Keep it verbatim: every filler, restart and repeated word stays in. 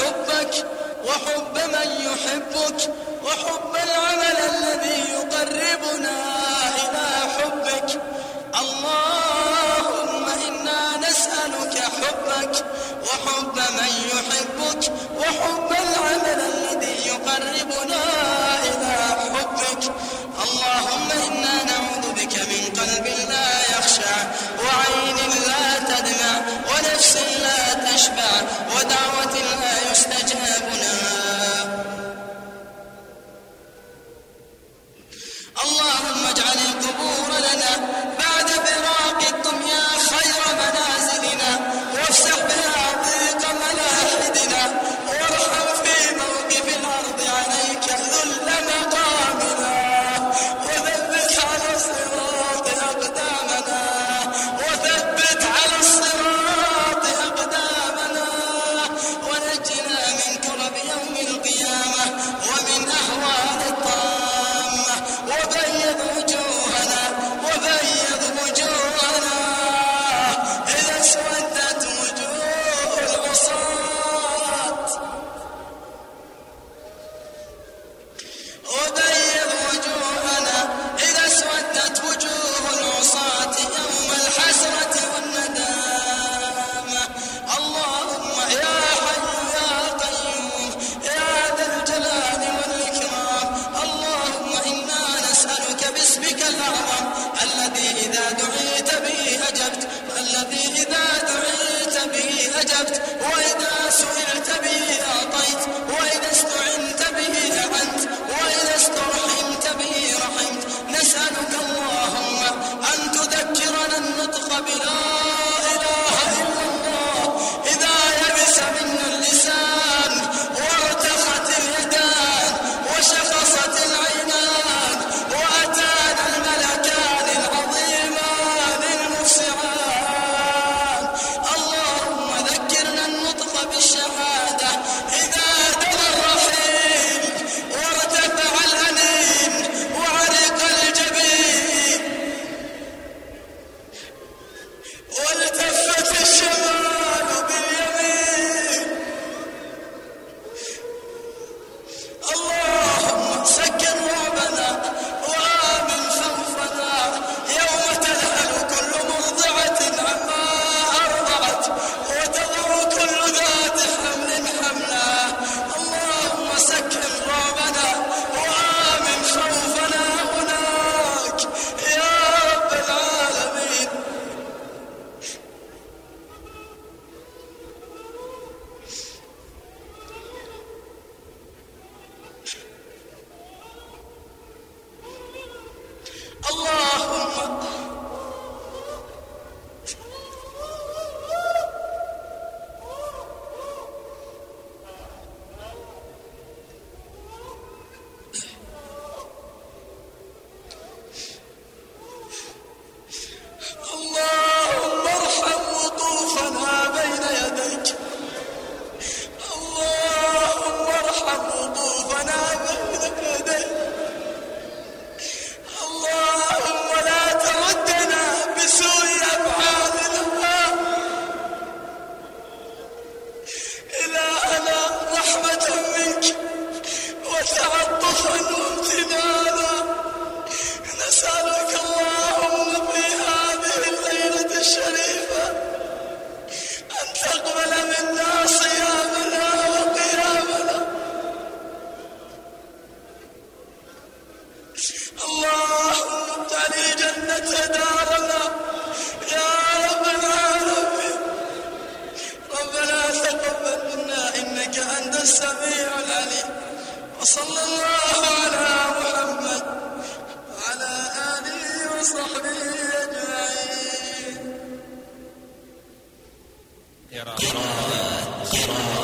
حبك وحب من يحبك وحب العمل الذي يقربنا إلى حبك. اللهم إنا نسألك حبك وحب من يحبك وحب العمل الذي يقربنا إلى حبك. اللهم إنا نعوذ بك من قلب لا يخشع وعين لا تدمع ونفس لا تشبع ودعوة لا يستجاب لها. اللهم اجعل القبور لنا بعد فراق الدنيا خير منازلنا وافسح بها ضيق ملاحدنا وارحم في موقف الأرض عليك ذل مقامنا وثبت على الصراط أقدامنا وثبت على الصراط أقدامنا ونجنا من كرب يوم القيامة ومن أهوال الطامة وبيض وجوهنا وبيض وجوهنا إذا اسودت وجوه العصاة وبيض وجوهنا إذا اسودت وجوه العصاة يوم الحسرة والندامة. اللهم يا حي يا قيوم يا ذا الجلال والإكرام، اللهم إنا نسألك باسمك الأعظم الذي إذا دعيت به أجبت الذي إذا دعيت به أجبت وإذا سئلت به أعطيت وإذا استعنت به أعنت وإذا استرحمت به رحمت. نسألك اللهم أن تذكرنا النطق بلا إله إلا الله إذا يبس منا اللسان وارتخت اليدان وشخصت العينان وأتانا الملكان العظيمان المفسعان. اللهم ذكرنا النطق بالشهادة إذا دنا الرحيل وارتفع الأنين وعرق الجبين والتفت الشمال باليمين. اللهم سكن رعبنا وآمن خوفنا يوم تذهل كل مرضعة عما أرضعت وتضع كل ذات حمل حملها. اللهم سكن رعبنا وآمن خوفنا هناك يا رب العالمين. اللهم اللهم ارحم وقوفنا بين يديك. اللهم ارحم وقوفنا بين يديك. اللهم لا تردنا بسوء أفعالنا. إلهنا رحمة منك وتعطفا وامتنانا نسألك اللهم في هذه الليلة الشريفة أن تقبل منا صيامنا وقيامنا. اللهم اجعل الجنة دارنا يا رب العالمين. ربنا تقبل منا إنك أنت السميع العليم. وصلى الله على محمد وعلى آله وصحبه أجمعين. قراءات